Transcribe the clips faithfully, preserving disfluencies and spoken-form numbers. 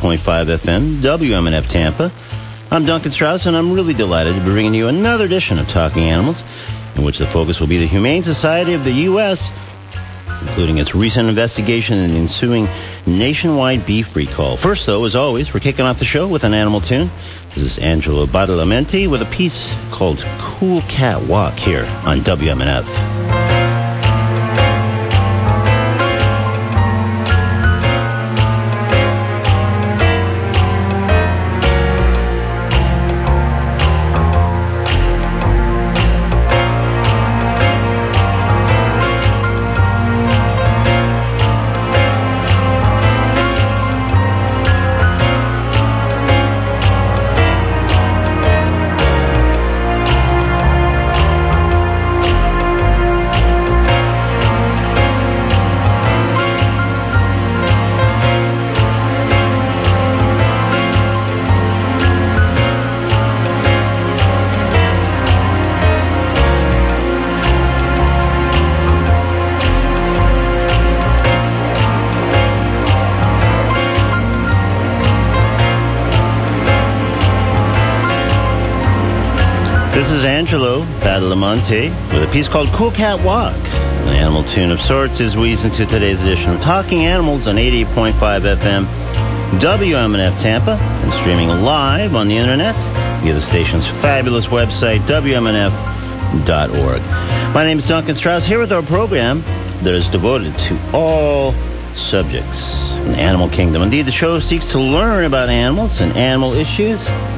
point five F M, W M N F Tampa. I'm Duncan Strauss, and I'm really delighted to be bringing you another edition of Talking Animals, in which the focus will be the Humane Society of the U S, including its recent investigation and ensuing nationwide beef recall. First, though, as always, we're kicking off the show with an animal tune. This is Angelo Badalamenti with a piece called Cool Cat Walk here on W M N F. This is Angelo Badalamenti with a piece called Cool Cat Walk, an animal tune of sorts, as we ease into today's edition of Talking Animals on eighty-eight point five F M, W M N F Tampa, and streaming live on the internet via the station's fabulous website, W M N F dot org. My name is Duncan Strauss, here with our program that is devoted to all subjects in the animal kingdom. Indeed, the show seeks to learn about animals and animal issues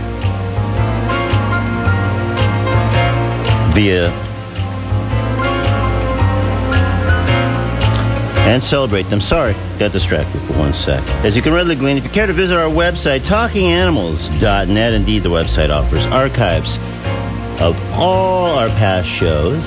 via and celebrate them. Sorry, got distracted for one sec. As you can readily glean, if you care to visit our website, talking animals dot net, indeed the website offers archives of all our past shows,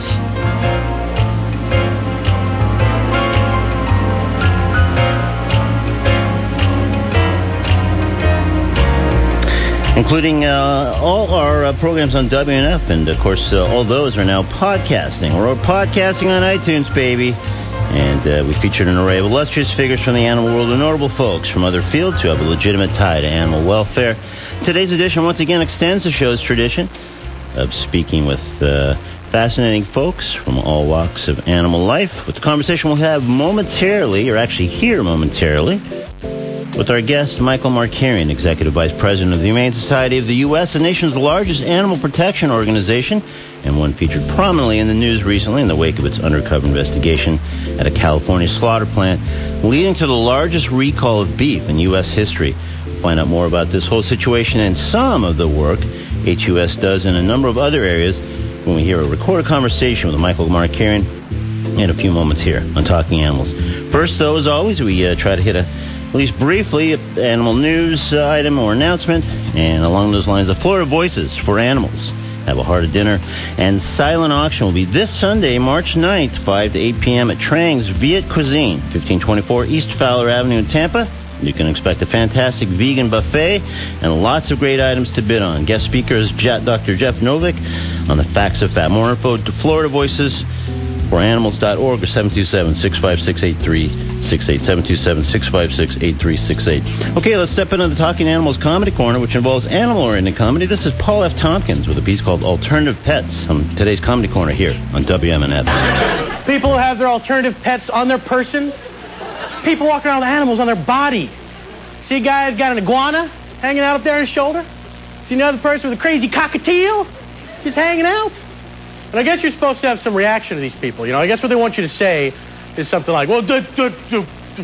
including uh, all our uh, programs on W N F, and of course uh, all those are now podcasting. We're podcasting on iTunes, baby, and uh, we featured an array of illustrious figures from the animal world and notable folks from other fields who have a legitimate tie to animal welfare. Today's edition once again extends the show's tradition of speaking with uh, fascinating folks from all walks of animal life, with the conversation we'll have momentarily, or actually hear momentarily, with our guest, Michael Markarian, Executive Vice President of the Humane Society of the U S, the nation's largest animal protection organization, and one featured prominently in the news recently in the wake of its undercover investigation at a California slaughter plant, leading to the largest recall of beef in U S history. We'll find out more about this whole situation and some of the work H U S does in a number of other areas when we hear a recorded conversation with Michael Markarian in a few moments here on Talking Animals. First, though, as always, we uh, try to hit a at least briefly, animal news uh, item or announcement, and along those lines, the Florida Voices for Animals have a hearty dinner, and silent auction will be this Sunday, March ninth, five to eight p.m. at Trang's Viet Cuisine, fifteen twenty-four East Fowler Avenue in Tampa. You can expect a fantastic vegan buffet and lots of great items to bid on. Guest speaker is Doctor Jeff Novick on the facts of fat. More info to Florida Voices for animals dot org or seven two seven, six five six, eight three six eight, seven two seven, six five six, eight three six eight. Okay, let's step into the Talking Animals Comedy Corner, which involves animal-oriented comedy. This is Paul F. Tompkins with a piece called Alternative Pets on today's Comedy Corner here on W M N F. People who have their alternative pets on their person. People walking around with animals on their body. See a guy who's got an iguana hanging out up there on his shoulder? See another person with a crazy cockatiel just hanging out? And I guess you're supposed to have some reaction to these people. You know, I guess what they want you to say is something like, well, d- d- d-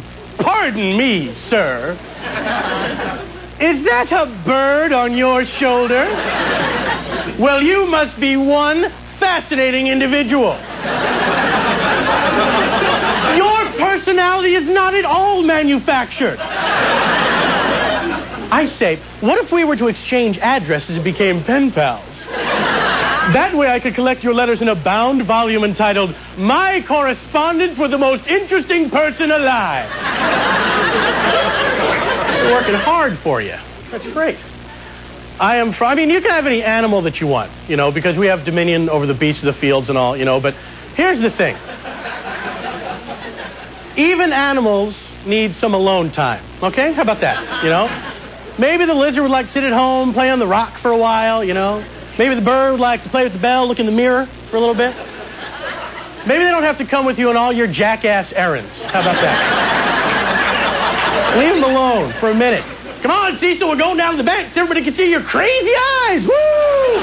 pardon me, sir. Is that a bird on your shoulder? Well, you must be one fascinating individual. Your personality is not at all manufactured. I say, what if we were to exchange addresses and became pen pals? That way I could collect your letters in a bound volume entitled, My Correspondence with the Most Interesting Person Alive. They're working hard for you. That's great. I am from, I mean, you can have any animal that you want, you know, because we have dominion over the beasts of the fields and all, you know, but here's the thing. Even animals need some alone time, okay? How about that, you know? Maybe the lizard would like to sit at home, play on the rock for a while, you know. Maybe the bird would like to play with the bell, look in the mirror for a little bit. Maybe they don't have to come with you on all your jackass errands. How about that? Leave them alone for a minute. Come on, Cecil, we're going down to the bank so everybody can see your crazy eyes. Woo!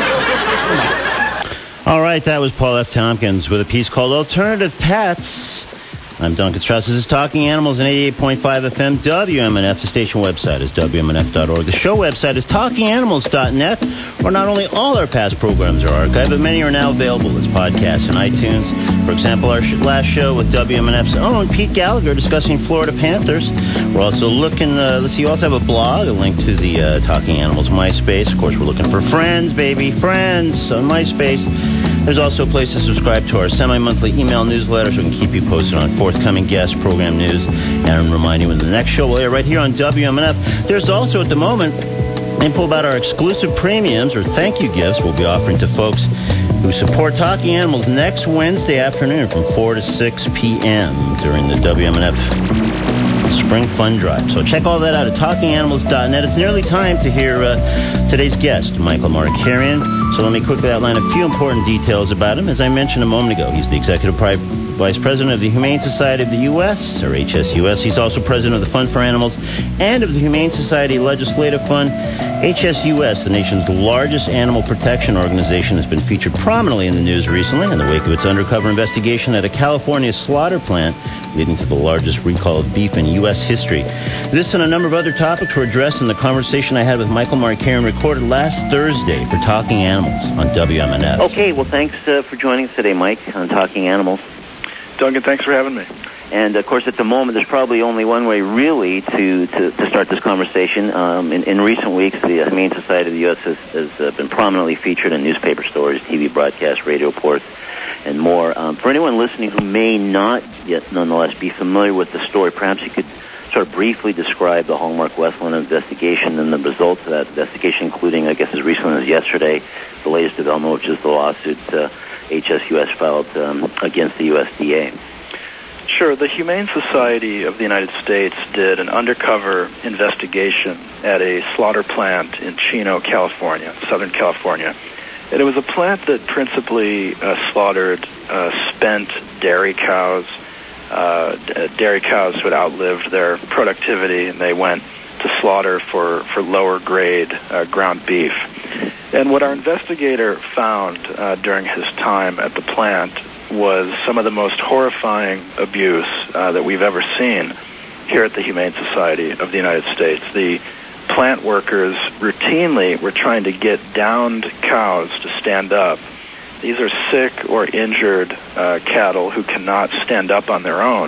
All right, that was Paul F. Tompkins with a piece called Alternative Pets. I'm Duncan Strauss. This is Talking Animals on eighty-eight point five F M W M N F. The station website is W M N F dot org. The show website is talking animals dot net, where not only all our past programs are archived, but many are now available as podcasts on iTunes. For example, our last show with W M N F's own Pete Gallagher discussing Florida Panthers. We're also looking, uh, let's see, you also have a blog, a link to the uh, Talking Animals MySpace. Of course, we're looking for friends, baby, friends on MySpace. There's also a place to subscribe to our semi-monthly email newsletter so we can keep you posted on forthcoming guest program news and remind you when the next show will air right here on W M N F. There's also, at the moment, info about our exclusive premiums or thank you gifts we'll be offering to folks who support Talking Animals next Wednesday afternoon from four to six p.m. during the W M N F Spring Fun Drive. So check all that out at talking animals dot net. It's nearly time to hear uh, today's guest, Michael Markarian. So let me quickly outline a few important details about him. As I mentioned a moment ago, he's the Executive Pri- Vice President of the Humane Society of the U S, or H S U S. He's also President of the Fund for Animals and of the Humane Society Legislative Fund. H S U S, the nation's largest animal protection organization, has been featured prominently in the news recently in the wake of its undercover investigation at a California slaughter plant, leading to the largest recall of beef in U S history. This and a number of other topics were addressed in the conversation I had with Michael Markarian, recorded last Thursday for Talking Animals on W M N F. Okay, well, thanks uh, for joining us today, Mike, on Talking Animals. Duncan, thanks for having me. And, of course, at the moment, there's probably only one way, really, to, to, to start this conversation. Um, in, in recent weeks, the Humane Society of the U S has, has uh, been prominently featured in newspaper stories, T V broadcasts, radio reports, and more. Um, for anyone listening who may not yet, nonetheless, be familiar with the story, perhaps you could sort of briefly describe the Hallmark Westland investigation and the results of that investigation, including, I guess, as recently as yesterday, the latest development, which is the lawsuit uh, H S U S filed um, against the U S D A. Sure. The Humane Society of the United States did an undercover investigation at a slaughter plant in Chino, California, Southern California. And it was a plant that principally uh, slaughtered uh, spent dairy cows, uh, d- dairy cows who had outlived their productivity, and they went to slaughter for, for lower grade uh, ground beef. And what our investigator found uh, during his time at the plant was some of the most horrifying abuse uh, that we've ever seen here at the Humane Society of the United States. The plant workers routinely were trying to get downed cows to stand up. These are sick or injured uh, cattle who cannot stand up on their own.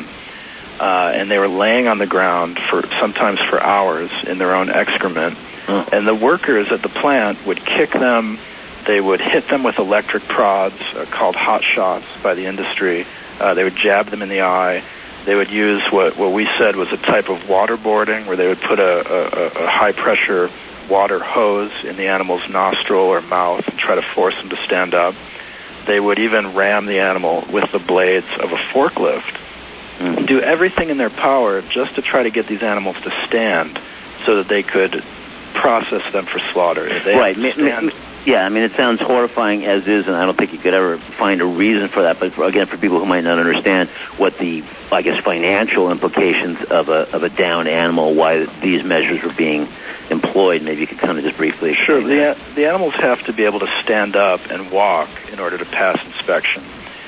Uh, and they were laying on the ground for sometimes for hours in their own excrement. Mm. And the workers at the plant would kick them. They would hit them with electric prods uh, called hot shots by the industry. Uh, they would jab them in the eye. They would use what, what we said was a type of waterboarding, where they would put a, a, a high-pressure water hose in the animal's nostril or mouth and try to force them to stand up. They would even ram the animal with the blades of a forklift. Mm. Do everything in their power just to try to get these animals to stand so that they could process them for slaughter. If they right. Stand, yeah, I mean, it sounds horrifying as is, and I don't think you could ever find a reason for that. But for, again, for people who might not understand what the, I guess, financial implications of a of a downed animal, why these measures were being employed, maybe you could kind of just briefly explain. Sure. The, the animals have to be able to stand up and walk in order to pass inspection.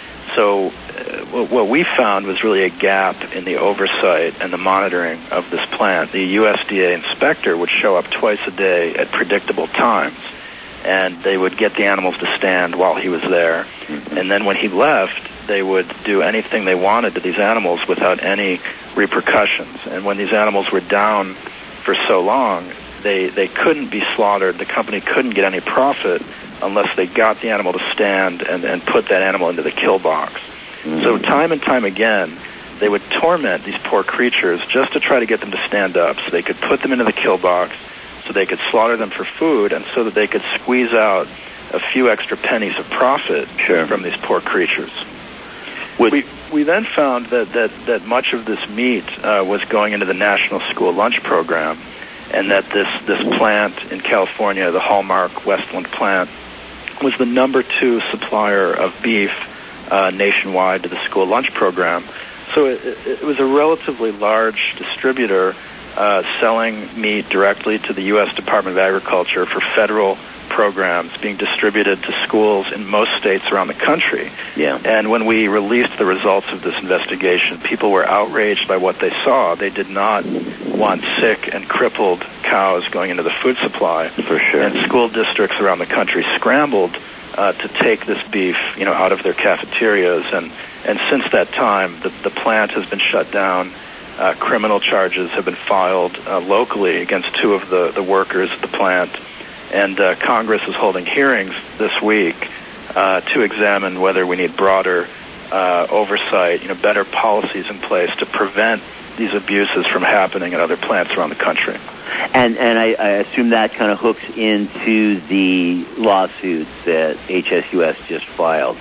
So uh, what we found was really a gap in the oversight and the monitoring of this plant. The U S D A inspector would show up twice a day at predictable times, and they would get the animals to stand while he was there. Mm-hmm. And then when he left, they would do anything they wanted to these animals without any repercussions. And when these animals were down for so long, they, they couldn't be slaughtered. The company couldn't get any profit unless they got the animal to stand and, and put that animal into the kill box. Mm-hmm. So time and time again, they would torment these poor creatures just to try to get them to stand up so they could put them into the kill box, so they could slaughter them for food, and so that they could squeeze out a few extra pennies of profit sure. from these poor creatures. Would we we then found that, that, that much of this meat uh, was going into the National School Lunch Program, and that this, this plant in California, the Hallmark Westland plant, was the number two supplier of beef uh, nationwide to the school lunch program. So it, it was a relatively large distributor uh, selling meat directly to the U S Department of Agriculture for federal programs being distributed to schools in most states around the country. Yeah. And when we released the results of this investigation, people were outraged by what they saw. They did not want sick and crippled cows going into the food supply. For sure. And school districts around the country scrambled uh, to take this beef, you know, out of their cafeterias. And, and since that time, the, the plant has been shut down. Uh, criminal charges have been filed uh, locally against two of the, the workers at the plant. And uh, Congress is holding hearings this week uh, to examine whether we need broader uh, oversight, you know, better policies in place to prevent these abuses from happening at other plants around the country. And and I, I assume that kind of hooks into the lawsuits that H S U S just filed.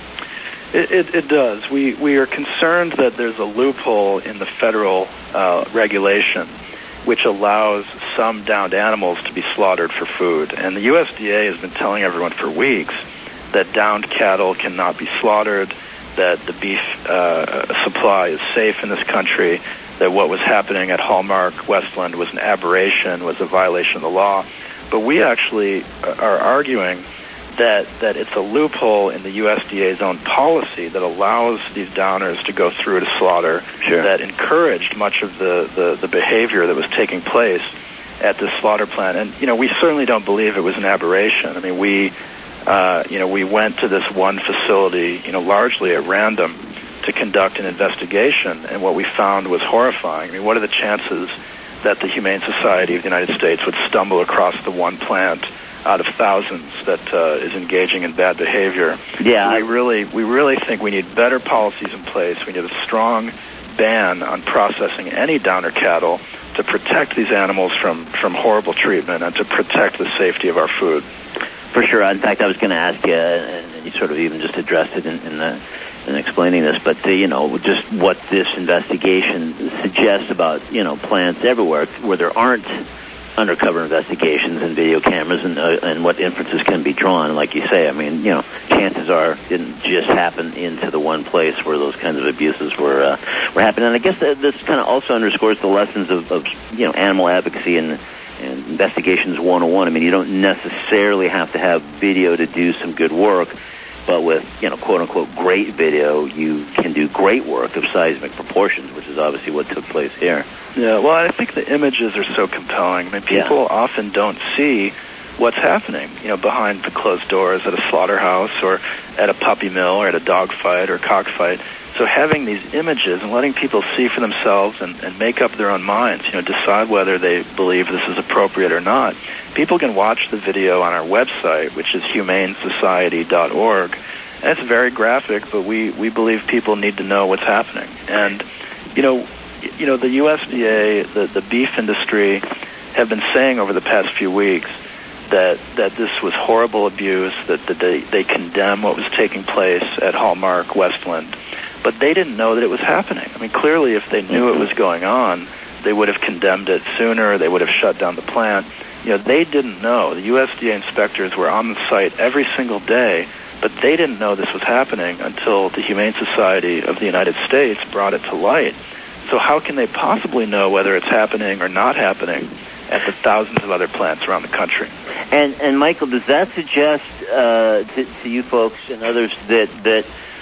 It, it, it does. We we are concerned that there's a loophole in the federal uh, regulation which allows some downed animals to be slaughtered for food. And the U S D A has been telling everyone for weeks that downed cattle cannot be slaughtered, that the beef uh, supply is safe in this country, that what was happening at Hallmark Westland was an aberration, was a violation of the law. But we actually are arguing that that it's a loophole in the U S D A's own policy that allows these downers to go through to slaughter, sure. that encouraged much of the, the, the behavior that was taking place at this slaughter plant. And, you know, we certainly don't believe it was an aberration. I mean, we, uh, you know, we went to this one facility, you know, largely at random to conduct an investigation, and what we found was horrifying. I mean, what are the chances that the Humane Society of the United States would stumble across the one plant out of thousands that uh, is engaging in bad behavior? Yeah, we really, we really think we need better policies in place. We need a strong ban on processing any downer cattle to protect these animals from, from horrible treatment and to protect the safety of our food. For sure. In fact, I was going to ask you, and you sort of even just addressed it in, in, the, in explaining this, but uh, you know, just what this investigation suggests about, you know, plants everywhere where there aren't undercover investigations and video cameras, and uh, and what inferences can be drawn. Like you say, I mean, you know, chances are it didn't just happen into the one place where those kinds of abuses were uh, were happening. And I guess that this kind of also underscores the lessons of, of you know, animal advocacy and, and investigations one oh one. I mean, you don't necessarily have to have video to do some good work, but with, you know, quote-unquote great video, you can do great work of seismic proportions, which is obviously what took place here. Yeah, well, I think the images are so compelling. I mean, people yeah. often don't see what's happening, you know, behind the closed doors at a slaughterhouse or at a puppy mill or at a dog fight or cockfight. So having these images and letting people see for themselves and, and make up their own minds, you know, decide whether they believe this is appropriate or not. People can watch the video on our website, which is humane society dot org. And it's very graphic, but we, we believe people need to know what's happening. And, you know, you know, the U S D A, the, the beef industry have been saying over the past few weeks that that this was horrible abuse, that, that they, they condemn what was taking place at Hallmark Westland. But they didn't know that it was happening. I mean, clearly if they knew it was going on, they would have condemned it sooner, they would have shut down the plant. You know, they didn't know. The U S D A inspectors were on the site every single day, but they didn't know this was happening until the Humane Society of the United States brought it to light. So how can they possibly know whether it's happening or not happening at the thousands of other plants around the country? And, and Michael, does that suggest uh, to, to you folks and others that that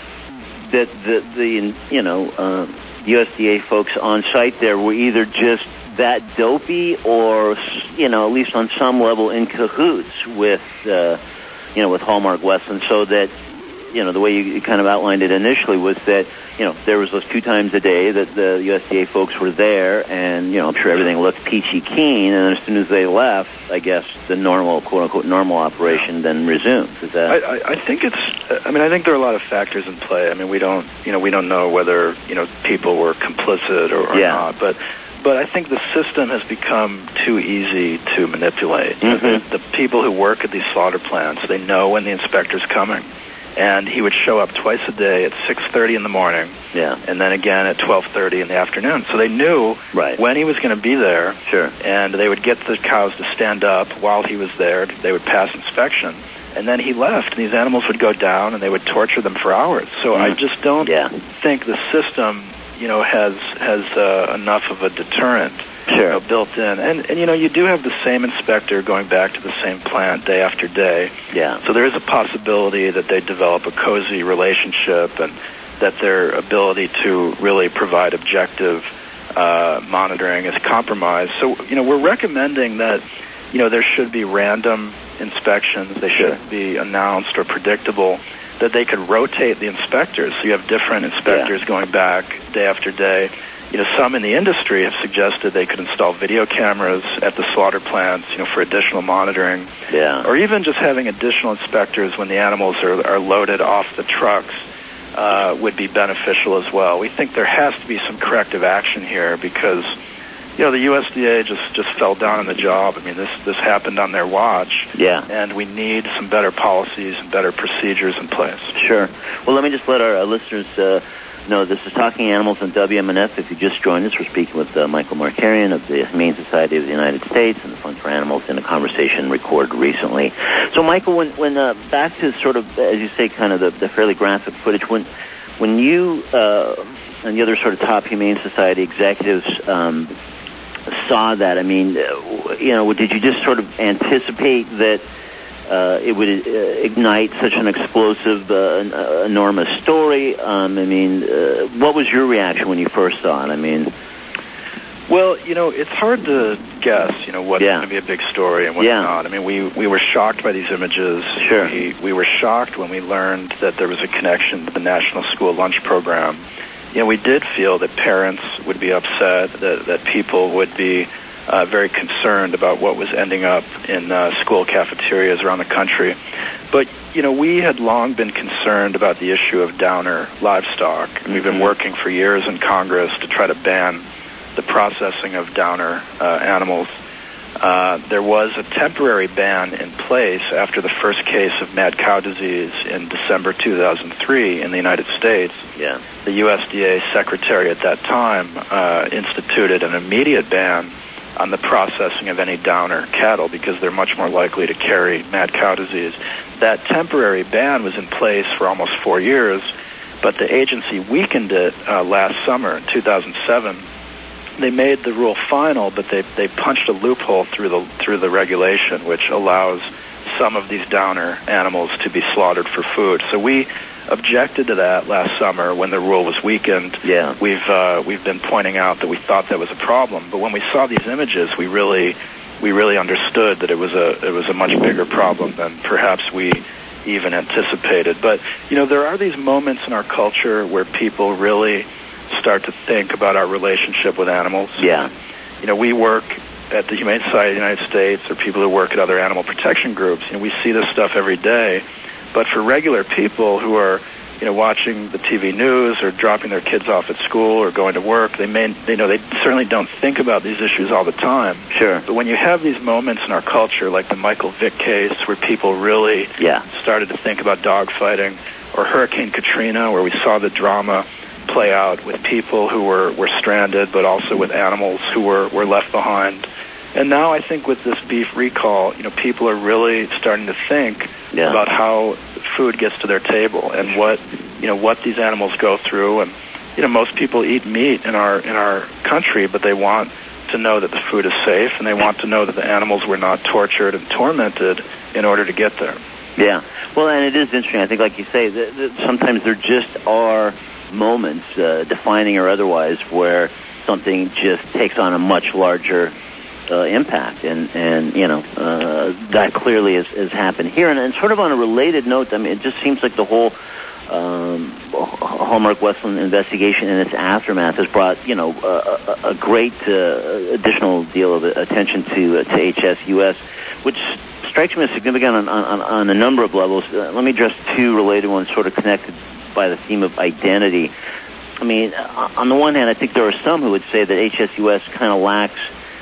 that the, the you know uh, U S D A folks on site there were either just that dopey, or, you know, at least on some level in cahoots with uh, you know with Hallmark Westland, so that, you know, the way you kind of outlined it initially was that, you know, there was those two times a day that the U S D A folks were there, and, you know, I'm sure everything looked peachy keen, and as soon as they left, I guess the normal, quote-unquote, normal operation then resumed. Is that... I, I, I think it's, I mean, I think there are a lot of factors in play. I mean, we don't, you know, we don't know whether, you know, people were complicit or, or yeah. not, but But I think the system has become too easy to manipulate. Mm-hmm. The, the people who work at these slaughter plants, they know when the inspector's coming. And he would show up twice a day at six thirty in the morning, yeah, and then again at twelve thirty in the afternoon. So they knew right. when he was going to be there, sure. and they would get the cows to stand up while he was there. They would pass inspection, and then he left, and these animals would go down, and they would torture them for hours. So mm. I just don't yeah. think the system, you know, has has uh, enough of a deterrent. Sure. You know, built in. And, and, you know, you do have the same inspector going back to the same plant day after day. Yeah. So there is a possibility that they develop a cozy relationship and that their ability to really provide objective uh, monitoring is compromised. So, you know, we're recommending that, you know, there should be random inspections. They sure. shouldn't be announced or predictable, that they could rotate the inspectors. So you have different inspectors yeah. going back day after day. You know, some in the industry have suggested they could install video cameras at the slaughter plants, you know, for additional monitoring. Yeah. Or even just having additional inspectors when the animals are, are loaded off the trucks uh, would be beneficial as well. We think there has to be some corrective action here because, you know, the U S D A just, just fell down on the job. I mean, this, this happened on their watch. Yeah. And we need some better policies and better procedures in place. Sure. Well, let me just let our, our listeners uh, know this is Talking Animals on W M N F. If you just joined us, we're speaking with uh, Michael Markarian of the Humane Society of the United States and the Fund for Animals in a conversation recorded recently. So, Michael, when, when uh, back to sort of, as you say, kind of the, the fairly graphic footage, when when you uh, and the other sort of top Humane Society executives um, saw that, I mean, you know, did you just sort of anticipate that Uh, it would uh, ignite such an explosive, uh, uh, enormous story? Um, I mean, uh, what was your reaction when you first saw it? I mean, well, you know, it's hard to guess, you know, what's yeah. going to be a big story and what's yeah. not. I mean, we, we were shocked by these images. Sure. We, we were shocked when we learned that there was a connection to the National School Lunch Program. You know, we did feel that parents would be upset, that, that people would be Uh, very concerned about what was ending up in uh, school cafeterias around the country. But, you know, we had long been concerned about the issue of downer livestock. Mm-hmm. We've been working for years in Congress to try to ban the processing of downer uh, animals. Uh, there was a temporary ban in place after the first case of mad cow disease in December two thousand three in the United States. Yeah. The U S D A secretary at that time uh, instituted an immediate ban on the processing of any downer cattle because they're much more likely to carry mad cow disease. That temporary ban was in place for almost four years, but the agency weakened it uh, last summer in two thousand seven. They made the rule final, but they, they punched a loophole through the through the regulation, which allows some of these downer animals to be slaughtered for food. So we objected to that last summer when the rule was weakened. Yeah. We've uh, we've been pointing out that we thought that was a problem, but when we saw these images, we really we really understood that it was a it was a much bigger problem than perhaps we even anticipated. But you know, there are these moments in our culture where people really start to think about our relationship with animals. Yeah. You know, we work at the Humane Society of the United States, or people who work at other animal protection groups. You know, we see this stuff every day. But for regular people who are, you know, watching the T V news or dropping their kids off at school or going to work, they may, you know, they certainly don't think about these issues all the time. Sure. But when you have these moments in our culture, like the Michael Vick case, where people really yeah. started to think about dogfighting, or Hurricane Katrina, where we saw the drama play out with people who were, were stranded, but also with animals who were, were left behind. And now I think with this beef recall, you know, people are really starting to think yeah. about how food gets to their table and what, you know, what these animals go through. And, you know, most people eat meat in our in our country, but they want to know that the food is safe, and they want to know that the animals were not tortured and tormented in order to get there. Yeah. Well, and it is interesting. I think, like you say, that, that sometimes there just are moments, uh, defining or otherwise, where something just takes on a much larger Uh, impact, and, and you know, uh, that clearly has, has happened here. And, and sort of on a related note, I mean, it just seems like the whole um, Hallmark Westland investigation and its aftermath has brought, you know, a, a great uh, additional deal of attention to uh, to H S U S, which strikes me as significant on, on, on a number of levels. Uh, let me address two related ones, sort of connected by the theme of identity. I mean, on the one hand, I think there are some who would say that H S U S kind of lacks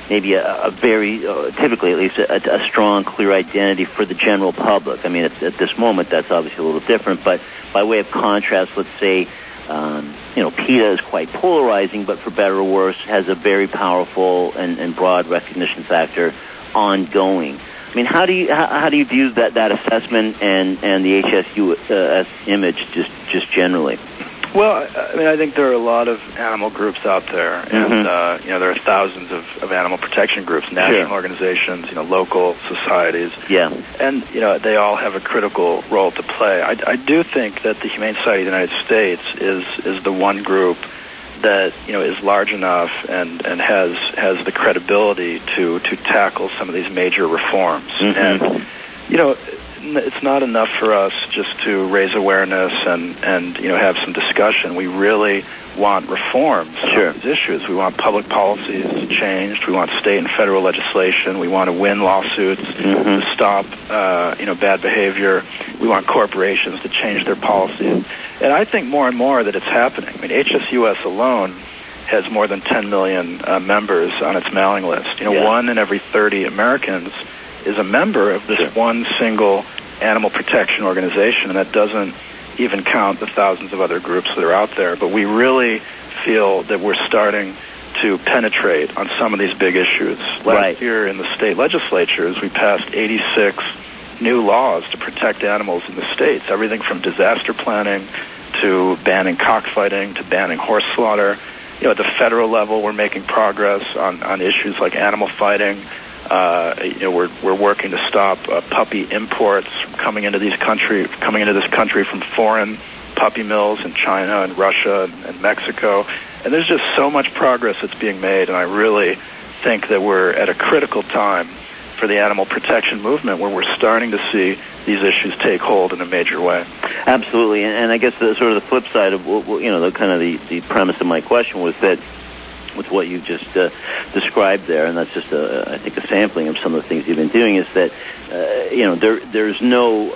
maybe a, a very, uh, typically at least, a, a strong, clear identity for the general public. I mean, at, at this moment, that's obviously a little different, but by way of contrast, let's say, um, you know, PETA is quite polarizing, but for better or worse, has a very powerful and, and broad recognition factor ongoing. I mean, how do you how, how do you view that, that assessment and, and the H S U S image just just generally? Well, I mean, I think there are a lot of animal groups out there, and mm-hmm. uh, you know, there are thousands of, of animal protection groups, national sure. organizations, you know, local societies. Yeah. And you know, they all have a critical role to play. I, I do think that the Humane Society of the United States is is the one group that you know is large enough and, and has has the credibility to to tackle some of these major reforms. Mm-hmm. And you know, it's not enough for us just to raise awareness and, and you know have some discussion. We really want reforms sure. on these issues. We want public policies changed. We want state and federal legislation. We want to win lawsuits mm-hmm. to stop uh, you know bad behavior. We want corporations to change their policies. And I think more and more that it's happening. I mean, H S U S alone has more than ten million uh, members on its mailing list. You know, yeah. one in every thirty Americans is a member of this sure. one single animal protection organization, and that doesn't even count the thousands of other groups that are out there. But we really feel that we're starting to penetrate on some of these big issues. Last right. year in the state legislatures, we passed eighty-six new laws to protect animals in the states, everything from disaster planning to banning cockfighting to banning horse slaughter. You know, at the federal level, we're making progress on, on issues like animal fighting. Uh, you know, we're we're working to stop uh, puppy imports from coming into these country coming into this country from foreign puppy mills in China and Russia and, and Mexico. And there's just so much progress that's being made, and I really think that we're at a critical time for the animal protection movement, where we're starting to see these issues take hold in a major way. Absolutely, and, and I guess the sort of the flip side of you know the kind of the, the premise of my question was that with what you just uh, described there, and that's just a, I think a sampling of some of the things you've been doing, is that uh, you know there there's no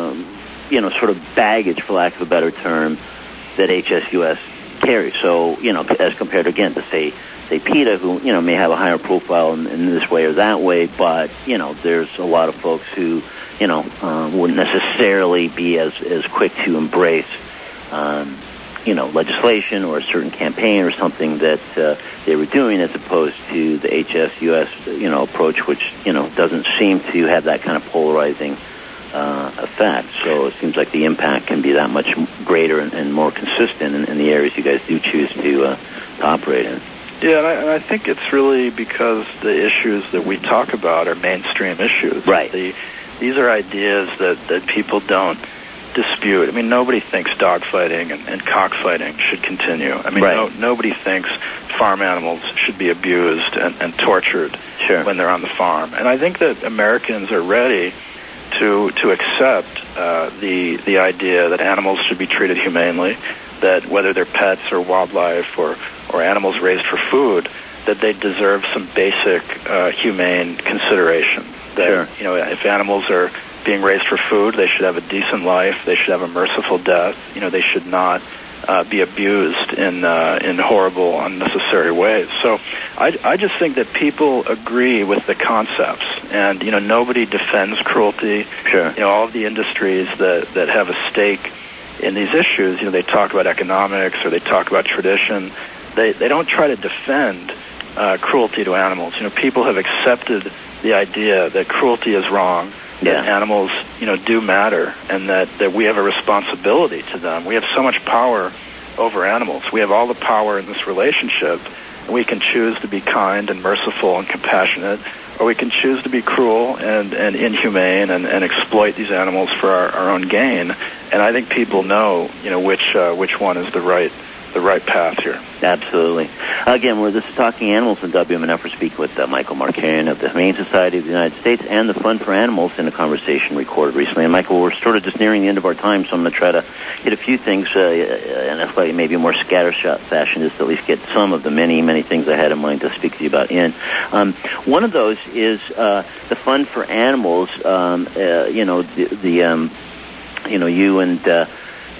um, you know sort of baggage, for lack of a better term, that H S U S carries. So you know as compared again to say. say PETA, who, you know, may have a higher profile in, in this way or that way, but, you know, there's a lot of folks who, you know, um, wouldn't necessarily be as, as quick to embrace, um, you know, legislation or a certain campaign or something that uh, they were doing, as opposed to the H S U S, you know, approach, which, you know, doesn't seem to have that kind of polarizing uh, effect. So it seems like the impact can be that much greater and, and more consistent in, in the areas you guys do choose to, uh, to operate in. Yeah, and I, and I think it's really because the issues that we talk about are mainstream issues. Right. The, these are ideas that, that people don't dispute. I mean, nobody thinks dogfighting and, and cockfighting should continue. I mean, right. no, nobody thinks farm animals should be abused and, and tortured sure. when they're on the farm. And I think that Americans are ready to to accept uh, the the idea that animals should be treated humanely, that whether they're pets or wildlife or, or animals raised for food, that they deserve some basic uh, humane consideration. That, sure. you know, if animals are being raised for food, they should have a decent life, they should have a merciful death, you know, they should not uh, be abused in uh, in horrible, unnecessary ways. So I, I just think that people agree with the concepts, and, you know, nobody defends cruelty. Sure. You know, all of the industries that, that have a stake in these issues, you know, they talk about economics or they talk about tradition. They they don't try to defend uh, cruelty to animals. You know, people have accepted the idea that cruelty is wrong, yeah. that animals, you know, do matter, and that, that we have a responsibility to them. We have so much power over animals. We have all the power in this relationship, and we can choose to be kind and merciful and compassionate, or we can choose to be cruel and, and inhumane and, and exploit these animals for our, our own gain. And I think people know, you know, which uh, which one is the right the right path here. Absolutely. Again, we're this is Talking Animals in W M N F. We're speaking with uh, Michael Markarian of the Humane Society of the United States and the Fund for Animals in a conversation recorded recently. And Michael, we're sort of just nearing the end of our time, so I'm going to try to hit a few things uh, in a slightly maybe more scattershot fashion, just to at least get some of the many, many things I had in mind to speak to you about in. Um, one of those is uh, the Fund for Animals. Um, uh, you know, the, the um, you know, you and uh,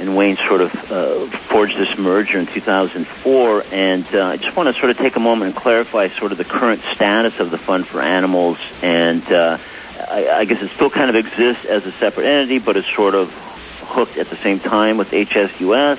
and Wayne sort of uh, forged this merger in two thousand four, and uh, I just want to sort of take a moment and clarify sort of the current status of the Fund for Animals, and uh, I, I guess it still kind of exists as a separate entity, but it's sort of hooked at the same time with H S U S.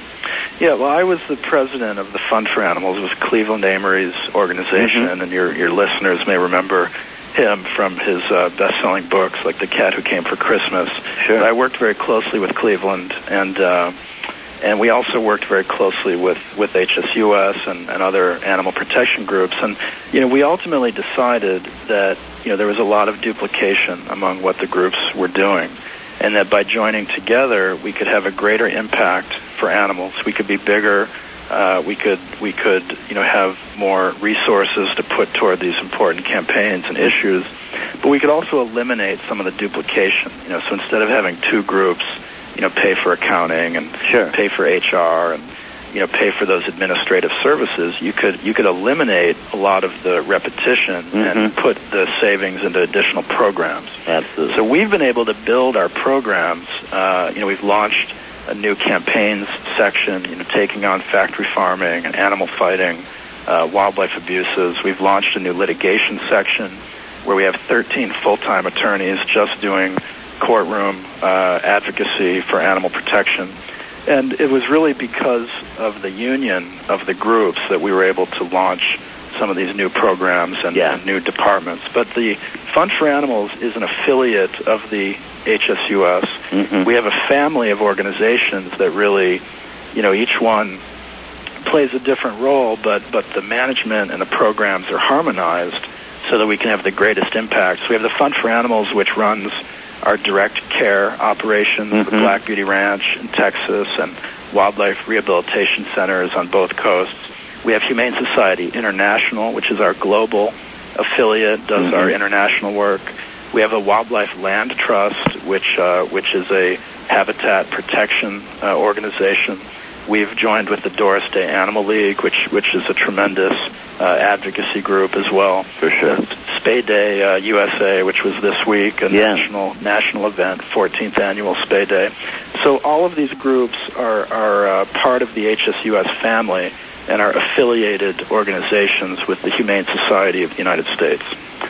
Yeah, well, I was the president of the Fund for Animals. It was Cleveland Amory's organization, mm-hmm. and your your listeners may remember him from his uh, best-selling books like The Cat Who Came for Christmas. Sure. But I worked very closely with Cleveland, and uh, and we also worked very closely with, with H S U S and, and other animal protection groups. And, you know, we ultimately decided that, you know, there was a lot of duplication among what the groups were doing, and that by joining together, we could have a greater impact for animals. We could be bigger. Uh, we could, we could, you know, have more resources to put toward these important campaigns and issues. But we could also eliminate some of the duplication. You know, so instead of having two groups, you know, pay for accounting and sure. pay for H R and, you know, pay for those administrative services, you could you could eliminate a lot of the repetition mm-hmm. and put the savings into additional programs. Absolutely. So we've been able to build our programs. Uh, you know, we've launched a new campaigns section, you know, taking on factory farming and animal fighting, uh, wildlife abuses. We've launched a new litigation section where we have thirteen full-time attorneys just doing courtroom uh, advocacy for animal protection. And it was really because of the union of the groups that we were able to launch some of these new programs and, yeah. and new departments. But the Fund for Animals is an affiliate of the H S U S. Mm-hmm. We have a family of organizations that really, you know, each one plays a different role, but, but the management and the programs are harmonized so that we can have the greatest impact. So we have the Fund for Animals, which runs our direct care operations, mm-hmm. the Black Beauty Ranch in Texas, and wildlife rehabilitation centers on both coasts. We have Humane Society International, which is our global affiliate, does mm-hmm. our international work. We have a Wildlife Land Trust, which uh, which is a habitat protection uh, organization. We've joined with the Doris Day Animal League, which which is a tremendous uh, advocacy group as well. For sure. Spay Day uh, U S A, which was this week, a yeah. national national event, fourteenth annual Spay Day. So all of these groups are are uh, part of the H S U S family and are affiliated organizations with the Humane Society of the United States.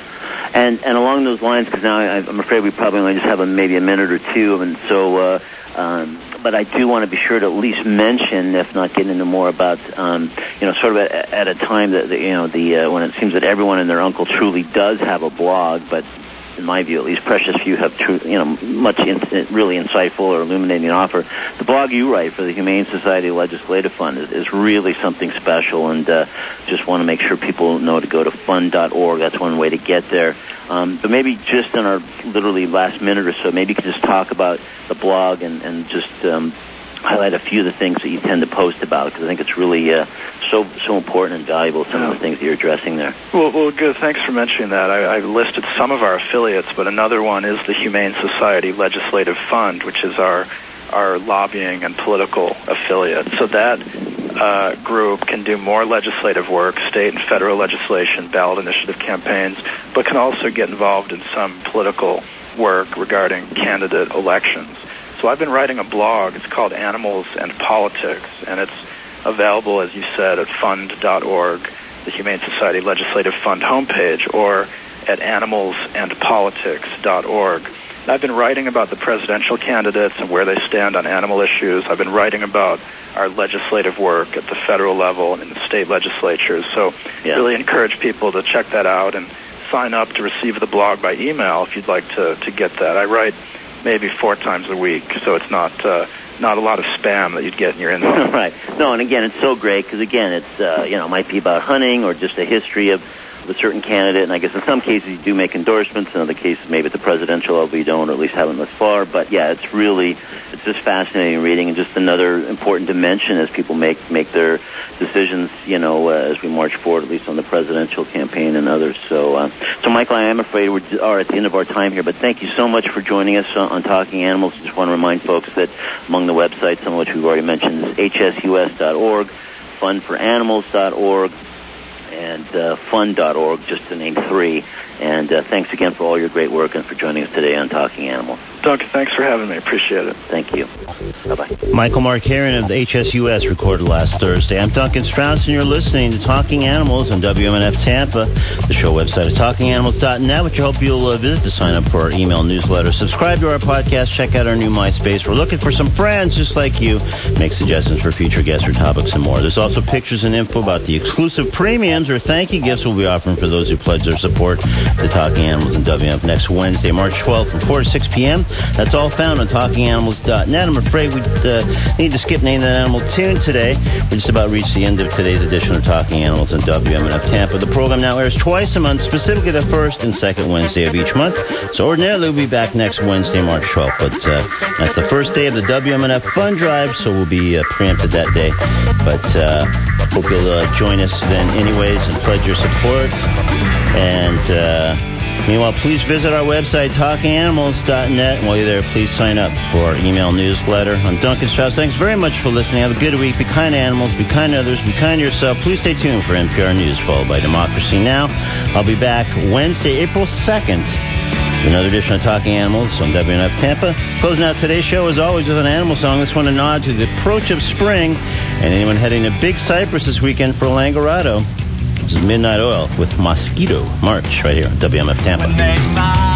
And and along those lines, because now I, I'm afraid we probably only just have a, maybe a minute or two, and so. Uh, um, but I do want to be sure to at least mention, if not get into more about, um, you know, sort of at, at a time that, you know, the uh, when it seems that everyone and their uncle truly does have a blog, but in my view, at least, precious few have true, you know, much in, really insightful or illuminating offer. The blog you write for the Humane Society Legislative Fund is, is really something special, and uh, just want to make sure people know to go to fund dot org. That's one way to get there. Um, but maybe just in our literally last minute or so, maybe you could just talk about the blog and, and just um, highlight a few of the things that you tend to post about, because I think it's really uh, so so important and valuable, some of the things that you're addressing there. Well, well, good. Thanks for mentioning that. I, I listed some of our affiliates, but another one is the Humane Society Legislative Fund, which is our our lobbying and political affiliate. So that uh, group can do more legislative work, state and federal legislation, ballot initiative campaigns, but can also get involved in some political work regarding candidate elections. So I've been writing a blog. It's called Animals and Politics, and it's available, as you said, at fund dot org, the Humane Society Legislative Fund homepage, or at animals and politics dot org. And I've been writing about the presidential candidates and where they stand on animal issues. I've been writing about our legislative work at the federal level and in the state legislatures. So yeah. really encourage people to check that out and sign up to receive the blog by email if you'd like to, to get that. I write maybe four times a week, so it's not uh, not a lot of spam that you'd get in your inbox. Right. No, and again, it's so great because, again, it's, uh, you know, it might be about hunting or just a history of a certain candidate, and I guess in some cases you do make endorsements, in other cases maybe at the presidential level you don't, or at least haven't thus far, but yeah, it's really, it's just fascinating reading, and just another important dimension as people make make their decisions, you know, uh, as we march forward, at least on the presidential campaign and others. So, uh, so Michael, I am afraid we are at the end of our time here, but thank you so much for joining us on, on Talking Animals. I just want to remind folks that among the websites, some of which we've already mentioned, is H S U S dot org, fund for animals dot org, and uh, fund dot org, just to name three. And uh, thanks again for all your great work and for joining us today on Talking Animals. Duncan, thanks for having me. Appreciate it. Thank you. Bye-bye. Michael Markarian of the H S U S recorded last Thursday. I'm Duncan Strauss, and you're listening to Talking Animals on W M N F Tampa. The show website is talking animals dot net, which I hope you'll uh, visit to sign up for our email newsletter. Subscribe to our podcast. Check out our new MySpace. We're looking for some friends just like you. Make suggestions for future guests or topics and more. There's also pictures and info about the exclusive premiums or thank you gifts we'll be offering for those who pledge their support to Talking Animals and W M F next Wednesday, March twelfth from four to six p.m. That's all found on talking animals dot net. I'm afraid we uh, need to skip Name That Animal Tune today. We just about reached the end of today's edition of Talking Animals on W M N F Tampa. The program now airs twice a month, specifically the first and second Wednesday of each month. So ordinarily we'll be back next Wednesday, March twelfth. But uh, that's the first day of the W M N F Fund Drive, so we'll be uh, preempted that day. But uh, hope you'll uh, join us then anyways and pledge your support. And uh, meanwhile, please visit our website, talking animals dot net. And while you're there, please sign up for our email newsletter. I'm Duncan Strauss. Thanks very much for listening. Have a good week. Be kind to animals. Be kind to others. Be kind to yourself. Please stay tuned for N P R News, followed by Democracy Now! I'll be back Wednesday, April second. Another edition of Talking Animals on W N F Tampa. Closing out today's show, as always, with an animal song. This one a nod to the approach of spring. And anyone heading to Big Cypress this weekend for Langerado. This is Midnight Oil with Mosquito March right here on W M F Tampa.